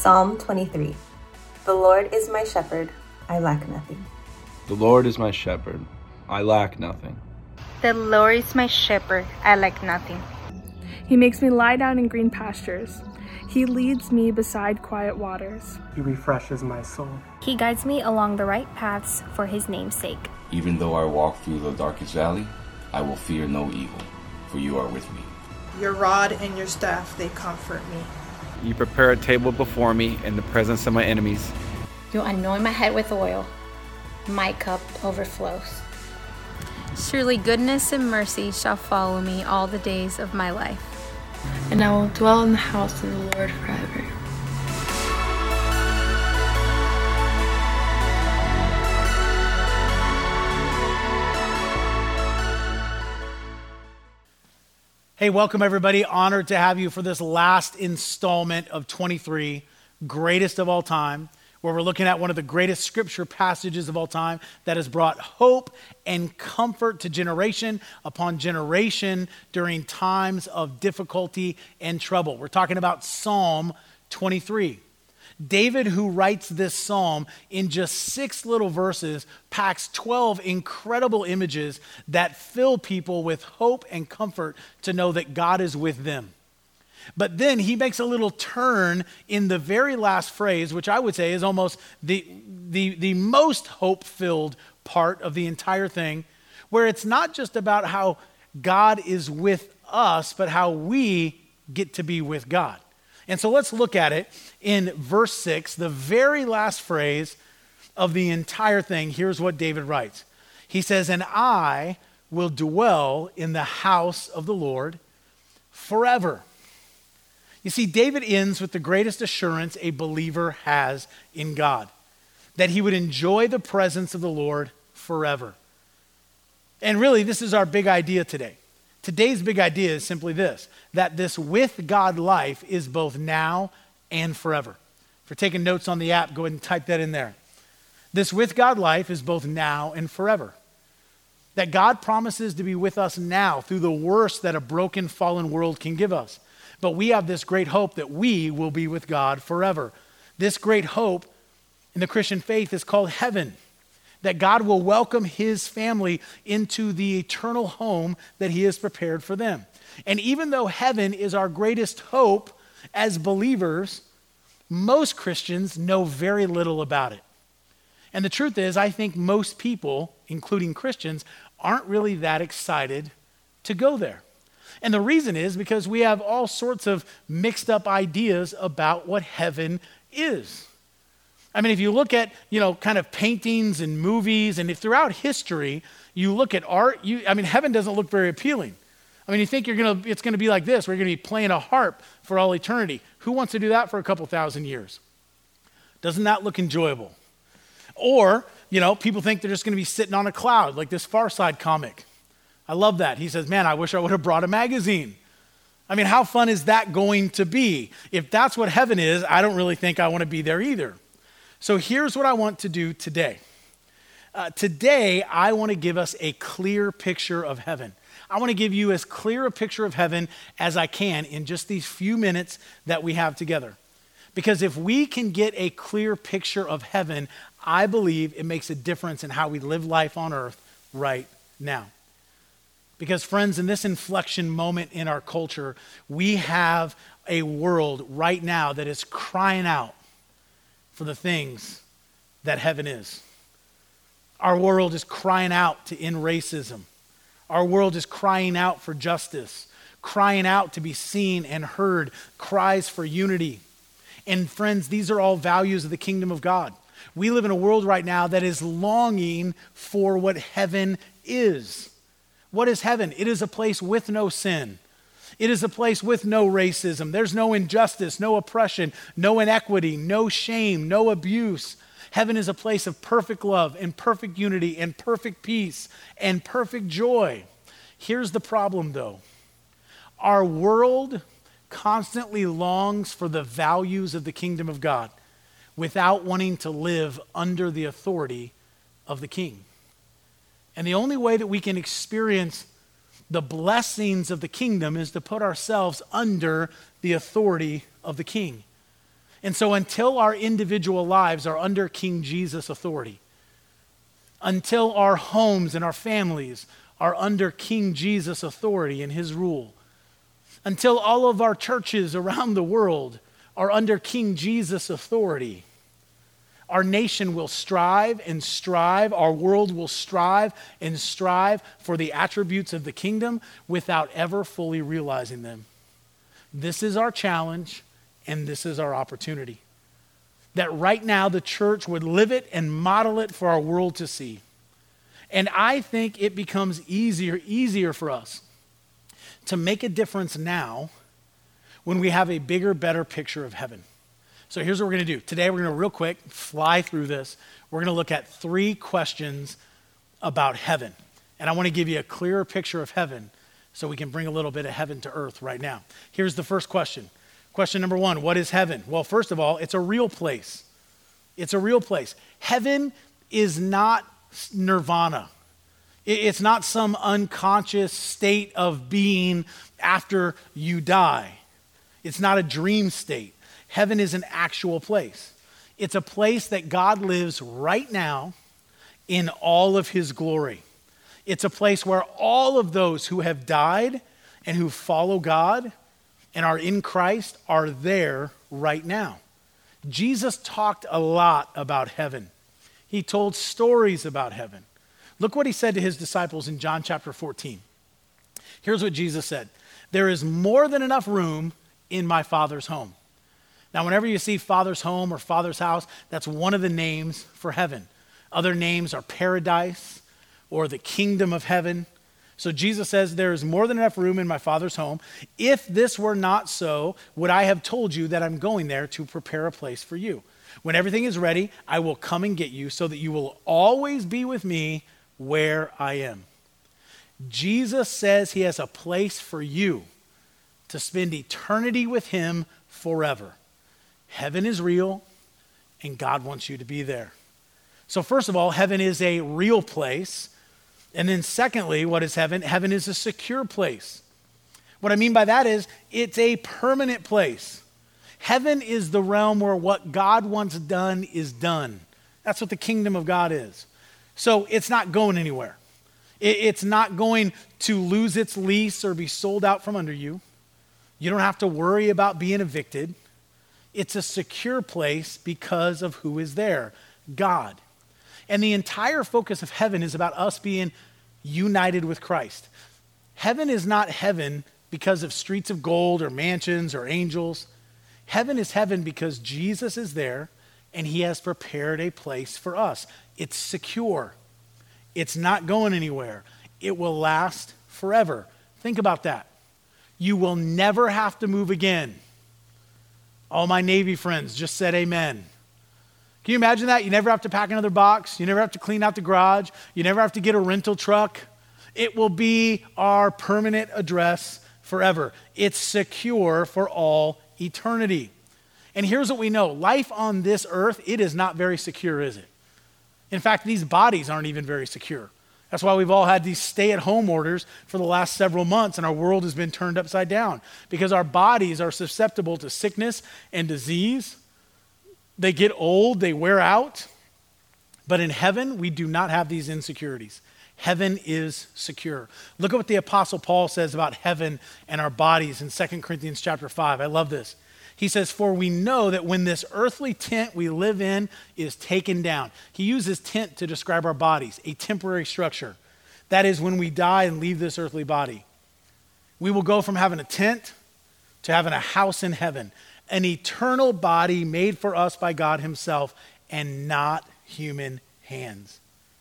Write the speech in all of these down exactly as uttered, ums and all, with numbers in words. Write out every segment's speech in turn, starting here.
Psalm twenty-three. The Lord is my shepherd, I lack nothing. The Lord is my shepherd, I lack nothing. The Lord is my shepherd, I lack nothing. He makes me lie down in green pastures. He leads me beside quiet waters. He refreshes my soul. He guides me along the right paths for his name's sake. Even though I walk through the darkest valley, I will fear no evil, for you are with me. Your rod and your staff, they comfort me. You prepare a table before me in the presence of my enemies. You anoint my head with oil. My cup overflows. Surely goodness and mercy shall follow me all the days of my life. And I will dwell in the house of the Lord forever. Hey, welcome everybody. Honored to have you for this last installment of twenty-three, Greatest of All Time, where we're looking at one of the greatest scripture passages of all time that has brought hope and comfort to generation upon generation during times of difficulty and trouble. We're talking about Psalm twenty-three. David, who writes this psalm in just six little verses, packs twelve incredible images that fill people with hope and comfort to know that God is with them. But then he makes a little turn in the very last phrase, which I would say is almost the, the, the most hope-filled part of the entire thing, where it's not just about how God is with us, but how we get to be with God. And so let's look at it in verse six, the very last phrase of the entire thing. Here's what David writes. He says, "And I will dwell in the house of the Lord forever." You see, David ends with the greatest assurance a believer has in God, that he would enjoy the presence of the Lord forever. And really, this is our big idea today. Today's big idea is simply this, that this with God life is both now and forever. If you're taking notes on the app, go ahead and type that in there. This with God life is both now and forever. That God promises to be with us now through the worst that a broken, fallen world can give us. But we have this great hope that we will be with God forever. This great hope in the Christian faith is called heaven. That God will welcome his family into the eternal home that he has prepared for them. And even though heaven is our greatest hope as believers, most Christians know very little about it. And the truth is, I think most people, including Christians, aren't really that excited to go there. And the reason is because we have all sorts of mixed up ideas about what heaven is. I mean, if you look at, you know, kind of paintings and movies, and if throughout history you look at art, you, I mean, heaven doesn't look very appealing. I mean, you think you're gonna, it's gonna be like this, we're gonna be playing a harp for all eternity. Who wants to do that for a couple thousand years? Doesn't that look enjoyable? Or, you know, people think they're just gonna be sitting on a cloud, like this Far Side comic. I love that. He says, man, I wish I would have brought a magazine. I mean, how fun is that going to be? If that's what heaven is, I don't really think I wanna be there either. So here's what I want to do today. Uh, today, I want to give us a clear picture of heaven. I want to give you as clear a picture of heaven as I can in just these few minutes that we have together. Because if we can get a clear picture of heaven, I believe it makes a difference in how we live life on earth right now. Because friends, in this inflection moment in our culture, we have a world right now that is crying out for the things that heaven is. Our world is crying out to end racism. Our world is crying out for justice, crying out to be seen and heard, cries for unity. And friends, these are all values of the kingdom of God. We live in a world right now that is longing for what heaven is. What is heaven? It is a place with no sin. It is a place with no racism. There's no injustice, no oppression, no inequity, no shame, no abuse. Heaven is a place of perfect love and perfect unity and perfect peace and perfect joy. Here's the problem though. Our world constantly longs for the values of the kingdom of God without wanting to live under the authority of the king. And the only way that we can experience the blessings of the kingdom is to put ourselves under the authority of the king. And so until our individual lives are under King Jesus' authority, until our homes and our families are under King Jesus' authority and his rule, until all of our churches around the world are under King Jesus' authority, our nation will strive and strive, our world will strive and strive for the attributes of the kingdom without ever fully realizing them. This is our challenge, and this is our opportunity. That right now the church would live it and model it for our world to see. And I think it becomes easier, easier for us to make a difference now when we have a bigger, better picture of heaven. So here's what we're going to do. Today we're going to real quick fly through this. We're going to look at three questions about heaven. And I want to give you a clearer picture of heaven so we can bring a little bit of heaven to earth right now. Here's the first question. Question number one, what is heaven? Well, first of all, it's a real place. It's a real place. Heaven is not nirvana. It's not some unconscious state of being after you die. It's not a dream state. Heaven is an actual place. It's a place that God lives right now in all of his glory. It's a place where all of those who have died and who follow God and are in Christ are there right now. Jesus talked a lot about heaven. He told stories about heaven. Look what he said to his disciples in John chapter fourteen. Here's what Jesus said. There is more than enough room in my Father's home. Now, whenever you see Father's home or Father's house, that's one of the names for heaven. Other names are paradise or the kingdom of heaven. So Jesus says there is more than enough room in my Father's home. If this were not so, would I have told you that I'm going there to prepare a place for you? When everything is ready, I will come and get you so that you will always be with me where I am. Jesus says he has a place for you to spend eternity with him forever. Heaven is real, and God wants you to be there. So first of all, heaven is a real place. And then secondly, what is heaven? Heaven is a secure place. What I mean by that is it's a permanent place. Heaven is the realm where what God wants done is done. That's what the kingdom of God is. So it's not going anywhere. It's not going to lose its lease or be sold out from under you. You don't have to worry about being evicted. It's a secure place because of who is there, God. And the entire focus of heaven is about us being united with Christ. Heaven is not heaven because of streets of gold or mansions or angels. Heaven is heaven because Jesus is there and he has prepared a place for us. It's secure. It's not going anywhere. It will last forever. Think about that. You will never have to move again. All my Navy friends just said amen. Can you imagine that? You never have to pack another box. You never have to clean out the garage. You never have to get a rental truck. It will be our permanent address forever. It's secure for all eternity. And here's what we know. Life on this earth, it is not very secure, is it? In fact, these bodies aren't even very secure. That's why we've all had these stay-at-home orders for the last several months, and our world has been turned upside down because our bodies are susceptible to sickness and disease. They get old, they wear out. But in heaven, we do not have these insecurities. Heaven is secure. Look at what the Apostle Paul says about heaven and our bodies in Second Corinthians chapter five. I love this. He says, for we know that when this earthly tent we live in is taken down. He uses tent to describe our bodies, a temporary structure. That is when we die and leave this earthly body. We will go from having a tent to having a house in heaven, an eternal body made for us by God himself and not human hands.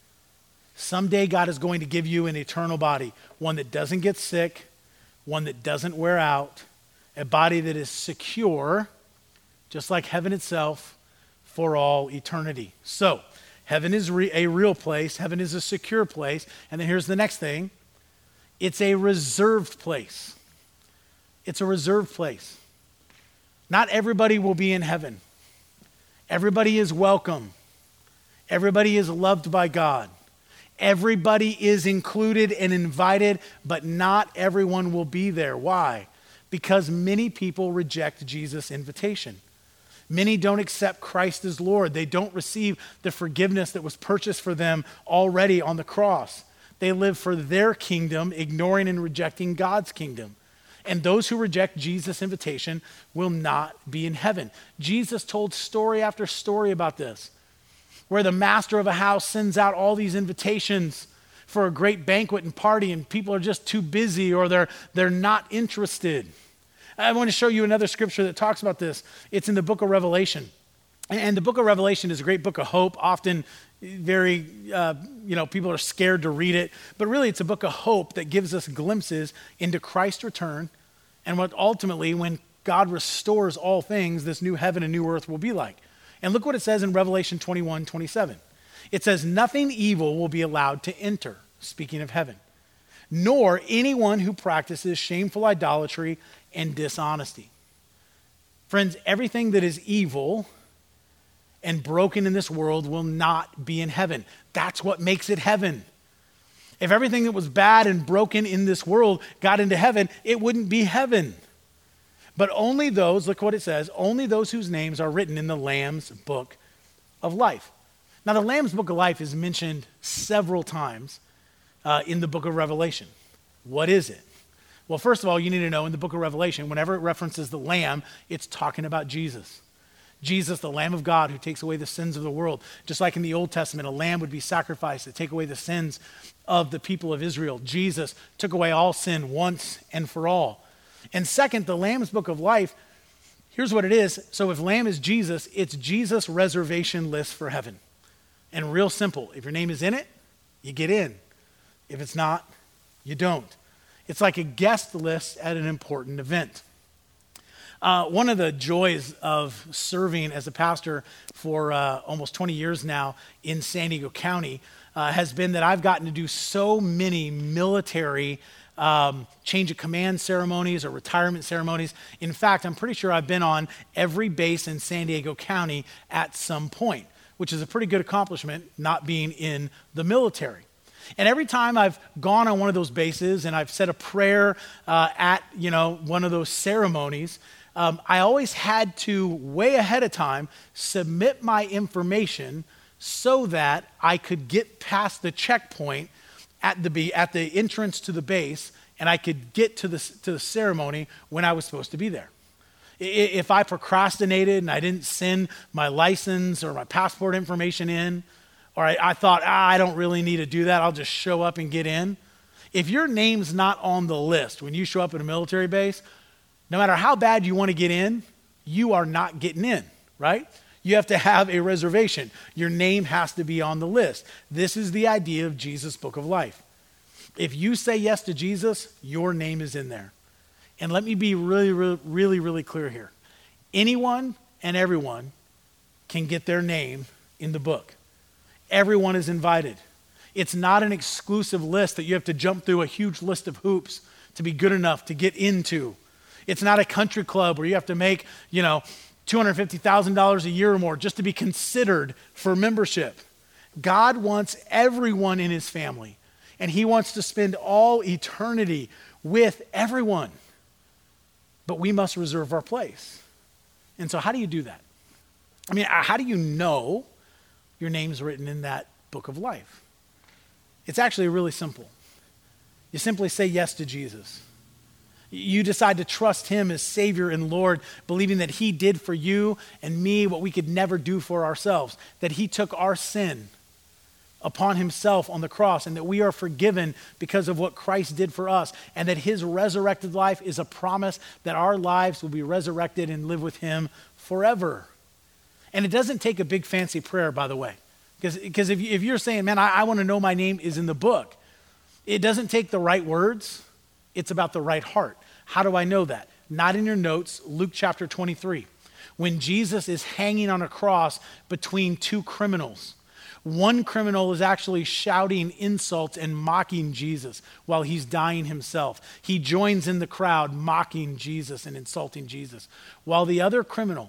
Someday God is going to give you an eternal body, one that doesn't get sick, one that doesn't wear out, a body that is secure, just like heaven itself, for all eternity. So, heaven is re- a real place. Heaven is a secure place. And then here's the next thing. It's a reserved place. It's a reserved place. Not everybody will be in heaven. Everybody is welcome. Everybody is loved by God. Everybody is included and invited, but not everyone will be there. Why? Because many people reject Jesus' invitation. Many don't accept Christ as Lord. They don't receive the forgiveness that was purchased for them already on the cross. They live for their kingdom, ignoring and rejecting God's kingdom. And those who reject Jesus' invitation will not be in heaven. Jesus told story after story about this, where the master of a house sends out all these invitations for a great banquet and party, and people are just too busy or they're, they're not interested. I want to show you another scripture that talks about this. It's in the book of Revelation. And the book of Revelation is a great book of hope, often very, uh, you know, people are scared to read it. But really, it's a book of hope that gives us glimpses into Christ's return and what ultimately, when God restores all things, this new heaven and new earth will be like. And look what it says in Revelation twenty-one, twenty-seven. It says, nothing evil will be allowed to enter, speaking of heaven, nor anyone who practices shameful idolatry and dishonesty. Friends, everything that is evil and broken in this world will not be in heaven. That's what makes it heaven. If everything that was bad and broken in this world got into heaven, it wouldn't be heaven. But only those, look what it says, only those whose names are written in the Lamb's book of life. Now, the Lamb's book of life is mentioned several times uh, in the book of Revelation. What is it? Well, first of all, you need to know in the book of Revelation, whenever it references the Lamb, it's talking about Jesus. Jesus, the Lamb of God, who takes away the sins of the world. Just like in the Old Testament, a lamb would be sacrificed to take away the sins of the people of Israel. Jesus took away all sin once and for all. And second, the Lamb's book of life, here's what it is. So if Lamb is Jesus, it's Jesus' reservation list for heaven. And real simple, if your name is in it, you get in. If it's not, you don't. It's like a guest list at an important event. Uh, one of the joys of serving as a pastor for uh, almost twenty years now in San Diego County uh, has been that I've gotten to do so many military um, change of command ceremonies or retirement ceremonies. In fact, I'm pretty sure I've been on every base in San Diego County at some point, which is a pretty good accomplishment, not being in the military. And every time I've gone on one of those bases and I've said a prayer uh, at, you know, one of those ceremonies, um, I always had to, way ahead of time, submit my information so that I could get past the checkpoint at the at the entrance to the base, and I could get to the to the ceremony when I was supposed to be there. If I procrastinated and I didn't send my license or my passport information in, or I, I thought, ah, I don't really need to do that, I'll just show up and get in. If your name's not on the list when you show up at a military base, no matter how bad you want to get in, you are not getting in, right? You have to have a reservation. Your name has to be on the list. This is the idea of Jesus' book of life. If you say yes to Jesus, your name is in there. And let me be really, really, really, really clear here. Anyone and everyone can get their name in the book. Everyone is invited. It's not an exclusive list that you have to jump through a huge list of hoops to be good enough to get into. It's not a country club where you have to make, you know, two hundred fifty thousand dollars a year or more just to be considered for membership. God wants everyone in his family, and he wants to spend all eternity with everyone. But we must reserve our place. And so how do you do that? I mean, how do you know your name's written in that book of life? It's actually really simple. You simply say yes to Jesus. You decide to trust him as Savior and Lord, believing that he did for you and me what we could never do for ourselves, that he took our sin upon himself on the cross, and that we are forgiven because of what Christ did for us, and that his resurrected life is a promise that our lives will be resurrected and live with him forever. And it doesn't take a big fancy prayer, by the way, because because if, you, if you're saying, man, I, I want to know my name is in the book, it doesn't take the right words. It's about the right heart. How do I know that? Not in your notes, Luke chapter twenty-three. When Jesus is hanging on a cross between two criminals. One criminal is actually shouting insults and mocking Jesus while he's dying himself. He joins in the crowd mocking Jesus and insulting Jesus. While the other criminal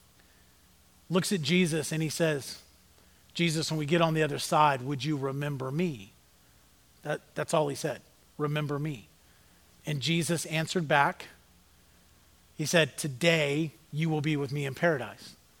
looks at Jesus and he says, Jesus, when we get on the other side, would you remember me? That, that's all he said, remember me. And Jesus answered back. He said, today you will be with me in paradise.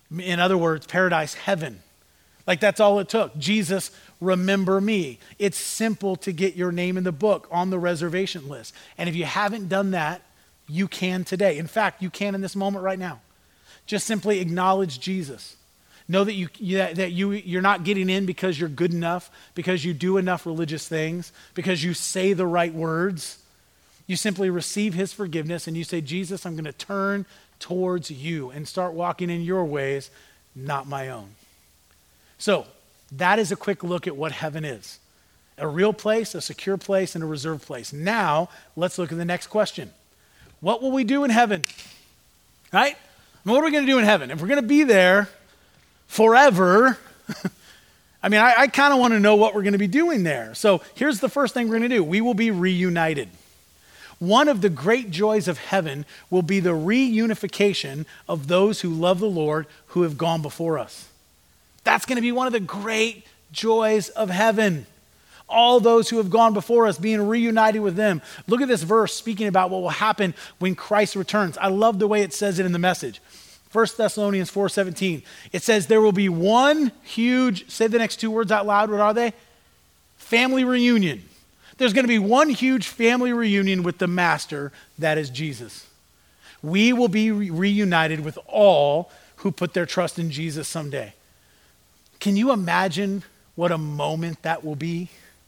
In other words, paradise, heaven. Like that's all it took. Jesus, remember me. It's simple to get your name in the book on the reservation list. And if you haven't done that, you can today. In fact, you can in this moment right now. Just simply acknowledge Jesus. Know that, you, that you, you're not getting in because you're good enough, because you do enough religious things, because you say the right words. You simply receive his forgiveness and you say, Jesus, I'm going to turn towards you and start walking in your ways, not my own. So that is a quick look at what heaven is. A real place, a secure place, and a reserved place. Now, let's look at the next question. What will we do in heaven? Right? I mean, what are we going to do in heaven? If we're going to be there forever, I mean, I, I kind of want to know what we're going to be doing there. So here's the first thing we're going to do. We will be reunited. One of the great joys of heaven will be the reunification of those who love the Lord who have gone before us. That's going to be one of the great joys of heaven. All those who have gone before us, being reunited with them. Look at this verse speaking about what will happen when Christ returns. I love the way it says it in the Message. First Thessalonians four seventeen. It says there will be one huge, say the next two words out loud, what are they? Family reunion. There's going to be one huge family reunion with the Master, that is Jesus. We will be re- reunited with all who put their trust in Jesus someday. Can you imagine what a moment that will be?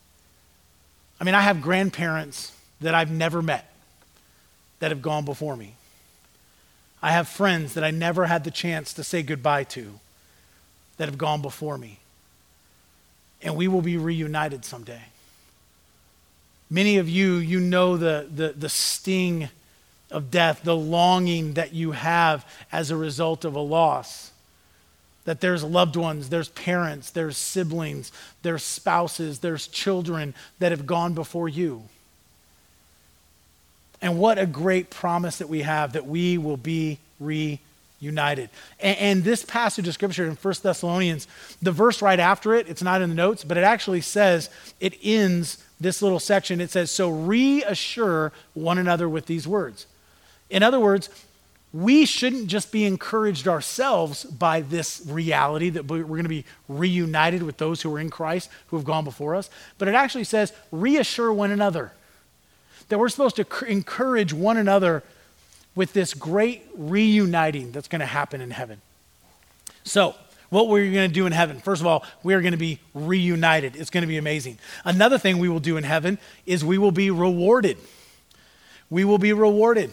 I mean, I have grandparents that I've never met that have gone before me. I have friends that I never had the chance to say goodbye to that have gone before me. And we will be reunited someday. Many of you, you know the, the, the sting of death, the longing that you have as a result of a loss. That there's loved ones, there's parents, there's siblings, there's spouses, there's children that have gone before you. And what a great promise that we have that we will be reunited. And, and this passage of scripture in First Thessalonians, the verse right after it, it's not in the notes, but it actually says, it ends this little section. It says, so reassure one another with these words. In other words, we shouldn't just be encouraged ourselves by this reality that we're going to be reunited with those who are in Christ, who have gone before us, but it actually says reassure one another. That we're supposed to encourage one another with this great reuniting that's going to happen in heaven. So, what we're going to do in heaven, first of all, we are going to be reunited. It's going to be amazing. Another thing we will do in heaven is we will be rewarded. We will be rewarded.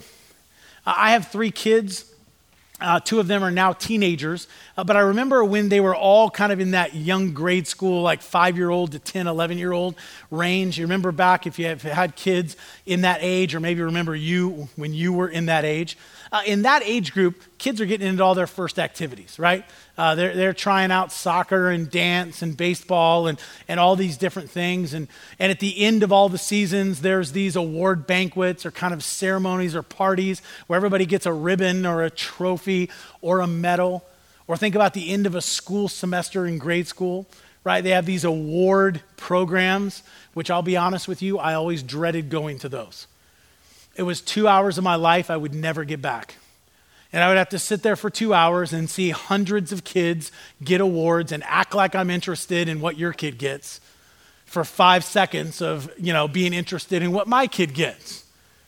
I have three kids. Uh, two of them are now teenagers. Uh, but I remember when they were all kind of in that young grade school, like five-year-old to ten, eleven-year-old range. You remember back if you have had kids in that age, or maybe remember you when you were in that age. Uh, in that age group, kids are getting into all their first activities, right? Uh, they're, they're trying out soccer and dance and baseball and, and all these different things. And, and at the end of all the seasons, there's these award banquets or kind of ceremonies or parties where everybody gets a ribbon or a trophy or a medal. Or think about the end of a school semester in grade school, right? They have these award programs, which I'll be honest with you, I always dreaded going to those. It was two hours of my life I would never get back. And I would have to sit there for two hours and see hundreds of kids get awards and act like I'm interested in what your kid gets for five seconds of, you know, being interested in what my kid gets.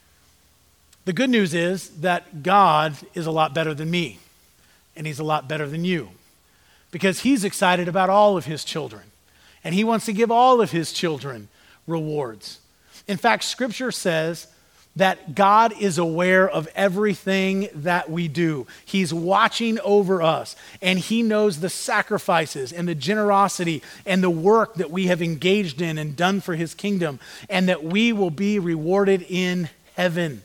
The good news is that God is a lot better than me, and he's a lot better than you, because he's excited about all of his children, and he wants to give all of his children rewards. In fact, scripture says that God is aware of everything that we do. He's watching over us, and he knows the sacrifices and the generosity and the work that we have engaged in and done for his kingdom, and that we will be rewarded in heaven.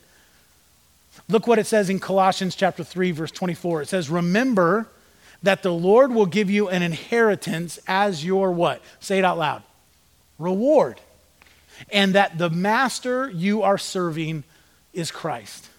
Look what it says in Colossians chapter three, verse twenty-four. It says, remember that the Lord will give you an inheritance as your what? Say it out loud. Reward. And that the master you are serving is Christ.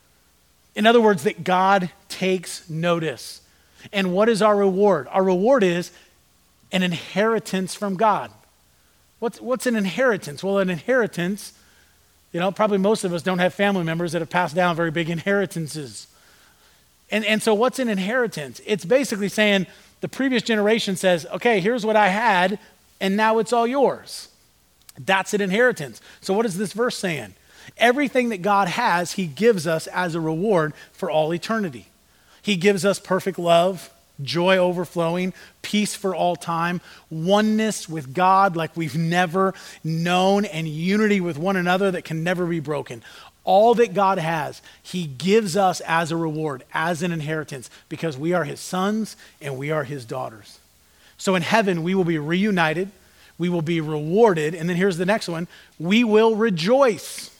In other words, that God takes notice. And what is our reward? Our reward is an inheritance from God. What's, what's an inheritance? Well, an inheritance, you know, probably most of us don't have family members that have passed down very big inheritances. And, and so what's an inheritance? It's basically saying the previous generation says, okay, here's what I had, and now it's all yours. That's an inheritance. So what is this verse saying? Everything that God has, he gives us as a reward for all eternity. He gives us perfect love, joy overflowing, peace for all time, oneness with God like we've never known, and unity with one another that can never be broken. All that God has, he gives us as a reward, as an inheritance, because we are his sons and we are his daughters. So in heaven, we will be reunited, we will be rewarded, and then here's the next one, we will rejoice.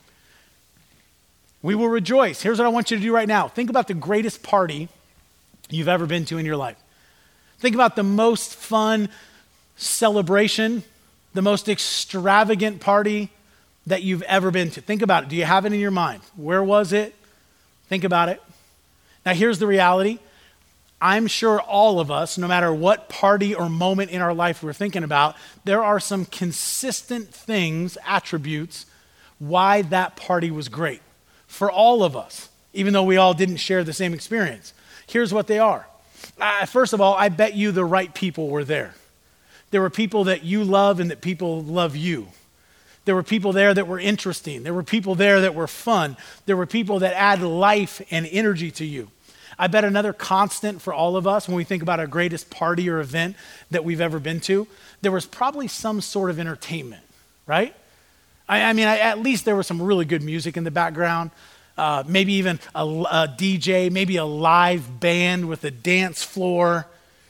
We will rejoice. Here's what I want you to do right now. Think about the greatest party you've ever been to in your life. Think about the most fun celebration, the most extravagant party that you've ever been to. Think about it. Do you have it in your mind? Where was it? Think about it. Now here's the reality. I'm sure all of us, no matter what party or moment in our life we're thinking about, there are some consistent things, attributes, why that party was great. For all of us, even though we all didn't share the same experience. Here's what they are. Uh, first of all, I bet you the right people were there. There were people that you love and that people love you. There were people there that were interesting. There were people there that were fun. There were people that add life and energy to you. I bet another constant for all of us when we think about our greatest party or event that we've ever been to, there was probably some sort of entertainment, right? I, I mean, I, at least there was some really good music in the background. Uh, maybe even a, a D J, maybe a live band with a dance floor.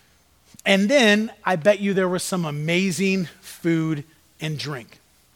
And then I bet you there was some amazing food and drink.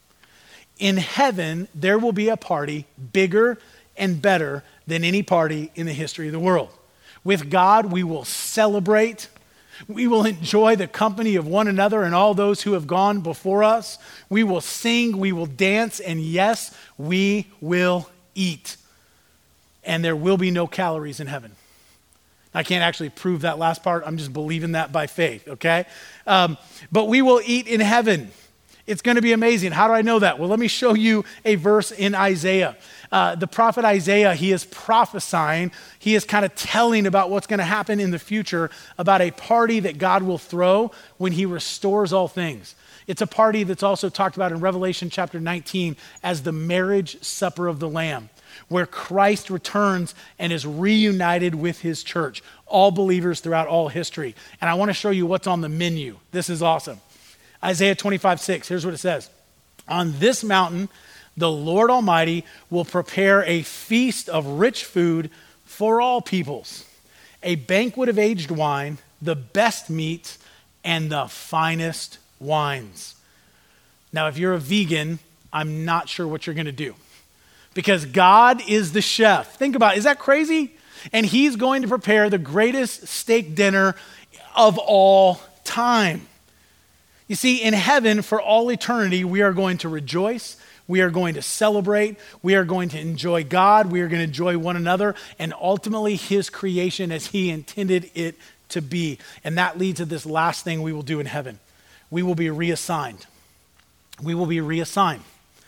In heaven, there will be a party bigger and better than any party in the history of the world. With God, we will celebrate. We will enjoy the company of one another and all those who have gone before us. We will sing, we will dance, and yes, we will eat. And there will be no calories in heaven. I can't actually prove that last part. I'm just believing that by faith, okay? Um, but we will eat in heaven. It's going to be amazing. How do I know that? Well, let me show you a verse in Isaiah. Uh, the prophet Isaiah, he is prophesying. He is kind of telling about what's going to happen in the future, about a party that God will throw when he restores all things. It's a party that's also talked about in Revelation chapter nineteen as the marriage supper of the Lamb, where Christ returns and is reunited with his church, all believers throughout all history. And I want to show you what's on the menu. This is awesome. Isaiah twenty-five six, here's what it says. On this mountain, the Lord Almighty will prepare a feast of rich food for all peoples, a banquet of aged wine, the best meats, and the finest wines. Now, if you're a vegan, I'm not sure what you're going to do. Because God is the chef. Think about it. Is that crazy? And he's going to prepare the greatest steak dinner of all time. You see, in heaven, for all eternity, we are going to rejoice. We are going to celebrate. We are going to enjoy God. We are going to enjoy one another. And ultimately, his creation as he intended it to be. And that leads to this last thing we will do in heaven. We will be reassigned. We will be reassigned.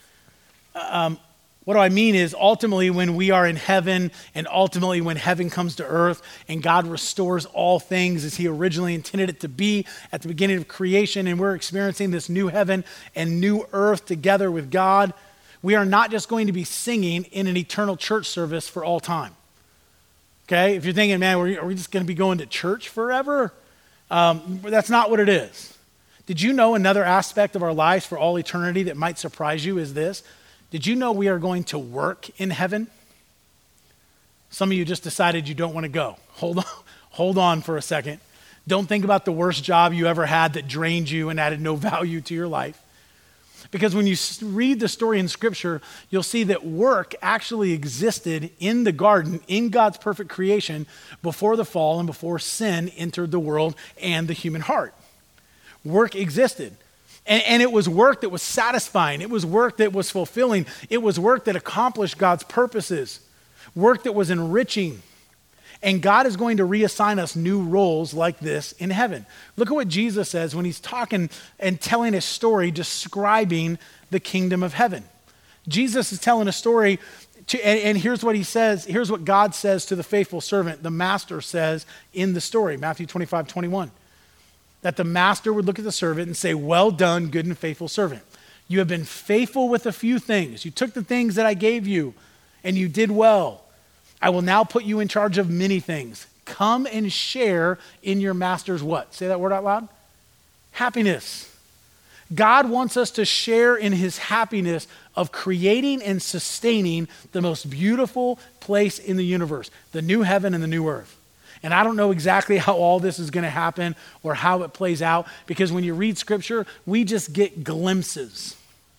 Um, What do I mean is ultimately when we are in heaven and ultimately when heaven comes to earth and God restores all things as he originally intended it to be at the beginning of creation, and we're experiencing this new heaven and new earth together with God, we are not just going to be singing in an eternal church service for all time. Okay? If you're thinking, man, are we just going to be going to church forever? Um, that's not what it is. Did you know another aspect of our lives for all eternity that might surprise you is this? Did you know we are going to work in heaven? Some of you just decided you don't want to go. Hold on, hold on for a second. Don't think about the worst job you ever had that drained you and added no value to your life. Because when you read the story in Scripture, you'll see that work actually existed in the garden, in God's perfect creation, before the fall and before sin entered the world and the human heart. Work existed. And, and it was work that was satisfying. It was work that was fulfilling. It was work that accomplished God's purposes. Work that was enriching. And God is going to reassign us new roles like this in heaven. Look at what Jesus says when he's talking and telling a story describing the kingdom of heaven. Jesus is telling a story, to, and, and here's what he says, here's what God says to the faithful servant. The master says in the story, Matthew twenty-five, twenty-one, that the master would look at the servant and say, well done, good and faithful servant. You have been faithful with a few things. You took the things that I gave you and you did well. I will now put you in charge of many things. Come and share in your master's what? Say that word out loud. Happiness. God wants us to share in his happiness of creating and sustaining the most beautiful place in the universe, the new heaven and the new earth. And I don't know exactly how all this is going to happen or how it plays out, because when you read scripture, we just get glimpses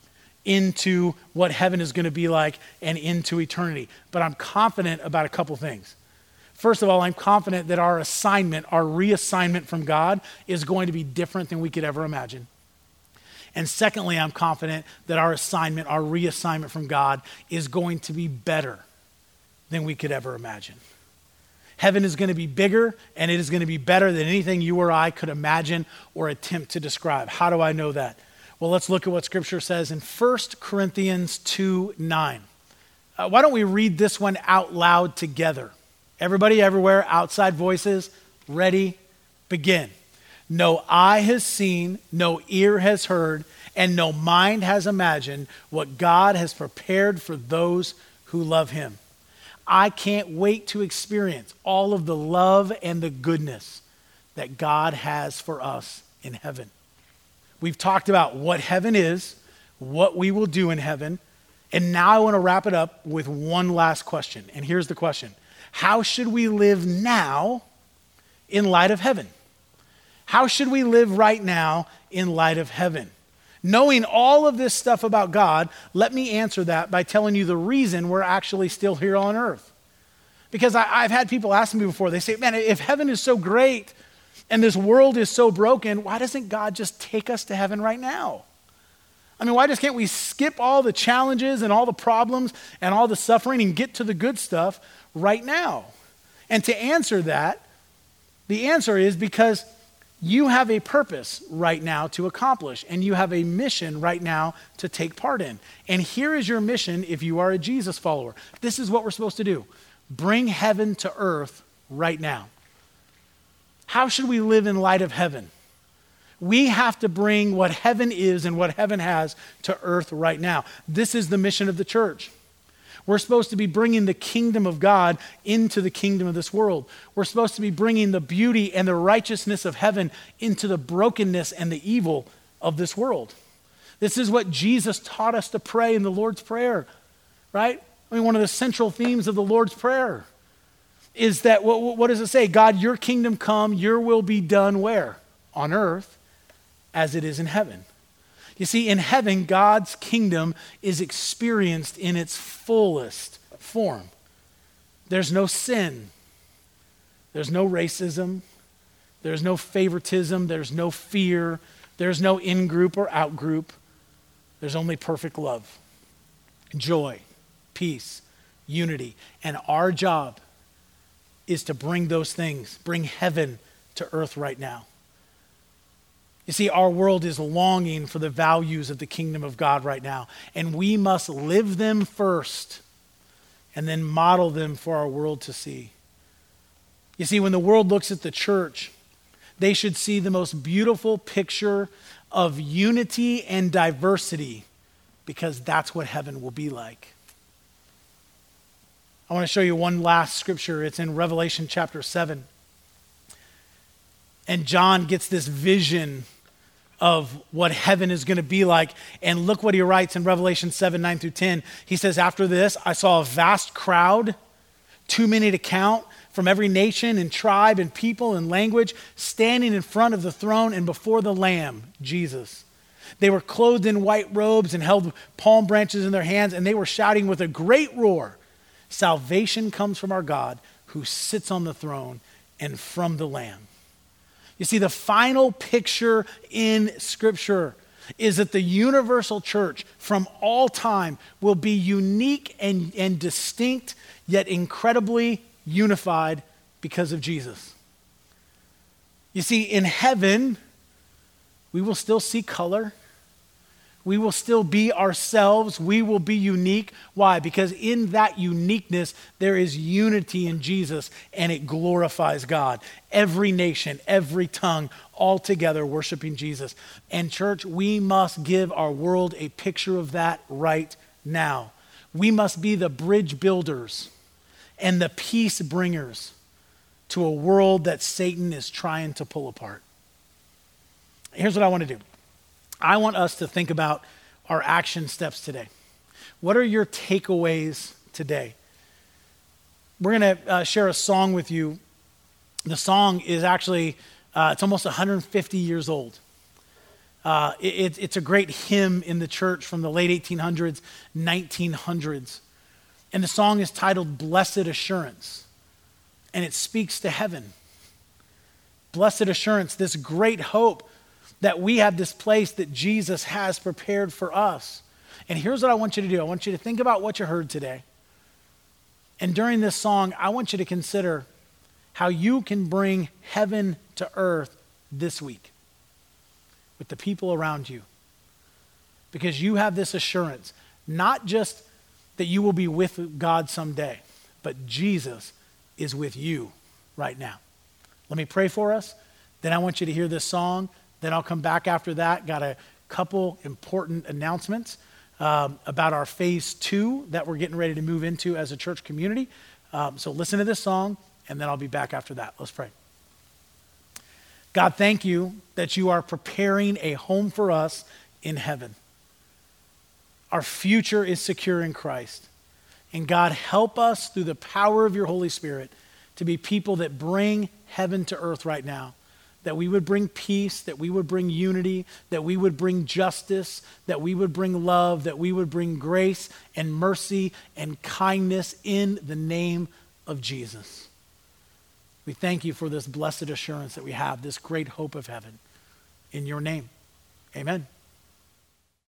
into what heaven is going to be like and into eternity. But I'm confident about a couple things. First of all, I'm confident that our assignment, our reassignment from God is going to be different than we could ever imagine. And secondly, I'm confident that our assignment, our reassignment from God is going to be better than we could ever imagine. Heaven is going to be bigger, and it is going to be better than anything you or I could imagine or attempt to describe. How do I know that? Well, let's look at what Scripture says in First Corinthians two nine. Uh, why don't we read this one out loud together? Everybody everywhere, outside voices, ready, begin. No eye has seen, no ear has heard, and no mind has imagined what God has prepared for those who love him. I can't wait to experience all of the love and the goodness that God has for us in heaven. We've talked about what heaven is, what we will do in heaven, and now I want to wrap it up with one last question. And here's the question. How should we live now in light of heaven? How should we live right now in light of heaven? Knowing all of this stuff about God, let me answer that by telling you the reason we're actually still here on earth. Because I, I've had people ask me before, they say, man, if heaven is so great and this world is so broken, why doesn't God just take us to heaven right now? I mean, why just can't we skip all the challenges and all the problems and all the suffering and get to the good stuff right now? And to answer that, the answer is because you have a purpose right now to accomplish, and you have a mission right now to take part in. And here is your mission if you are a Jesus follower. This is what we're supposed to do. Bring heaven to earth right now. How should we live in light of heaven? We have to bring what heaven is and what heaven has to earth right now. This is the mission of the church. We're supposed to be bringing the kingdom of God into the kingdom of this world. We're supposed to be bringing the beauty and the righteousness of heaven into the brokenness and the evil of this world. This is what Jesus taught us to pray in the Lord's Prayer, right? I mean, one of the central themes of the Lord's Prayer is that, what, what does it say? God, your kingdom come, your will be done where? On earth as it is in heaven. You see, in heaven, God's kingdom is experienced in its fullest form. There's no sin. There's no racism. There's no favoritism. There's no fear. There's no in-group or out-group. There's only perfect love, joy, peace, unity. And our job is to bring those things, bring heaven to earth right now. You see, our world is longing for the values of the kingdom of God right now, and we must live them first and then model them for our world to see. You see, when the world looks at the church, they should see the most beautiful picture of unity and diversity, because that's what heaven will be like. I want to show you one last scripture. It's in Revelation chapter seven. And John gets this vision of what heaven is going to be like. And look what he writes in Revelation seven, nine through ten. He says, after this, I saw a vast crowd, too many to count, from every nation and tribe and people and language, standing in front of the throne and before the Lamb, Jesus. They were clothed in white robes and held palm branches in their hands, and they were shouting with a great roar, salvation comes from our God who sits on the throne and from the Lamb. You see, the final picture in Scripture is that the universal church from all time will be unique and, and distinct, yet incredibly unified because of Jesus. You see, in heaven, we will still see color. We will still be ourselves. We will be unique. Why? Because in that uniqueness, there is unity in Jesus, and it glorifies God. Every nation, every tongue, all together worshiping Jesus. And church, we must give our world a picture of that right now. We must be the bridge builders and the peace bringers to a world that Satan is trying to pull apart. Here's what I want to do. I want us to think about our action steps today. What are your takeaways today? We're going to uh, share a song with you. The song is actually, uh, it's almost one hundred fifty years old. Uh, it, it's a great hymn in the church from the late eighteen hundreds, nineteen hundreds. And the song is titled Blessed Assurance. And it speaks to heaven. Blessed assurance, this great hope that we have this place that Jesus has prepared for us. And here's what I want you to do. I want you to think about what you heard today. And during this song, I want you to consider how you can bring heaven to earth this week with the people around you. Because you have this assurance, not just that you will be with God someday, but Jesus is with you right now. Let me pray for us. Then I want you to hear this song. Then I'll come back after that. Got a couple important announcements um, about our phase two that we're getting ready to move into as a church community. Um, so listen to this song, and then I'll be back after that. Let's pray. God, thank you that you are preparing a home for us in heaven. Our future is secure in Christ. And God, help us through the power of your Holy Spirit to be people that bring heaven to earth right now. That we would bring peace, that we would bring unity, that we would bring justice, that we would bring love, that we would bring grace and mercy and kindness in the name of Jesus. We thank you for this blessed assurance that we have, this great hope of heaven. In your name, amen.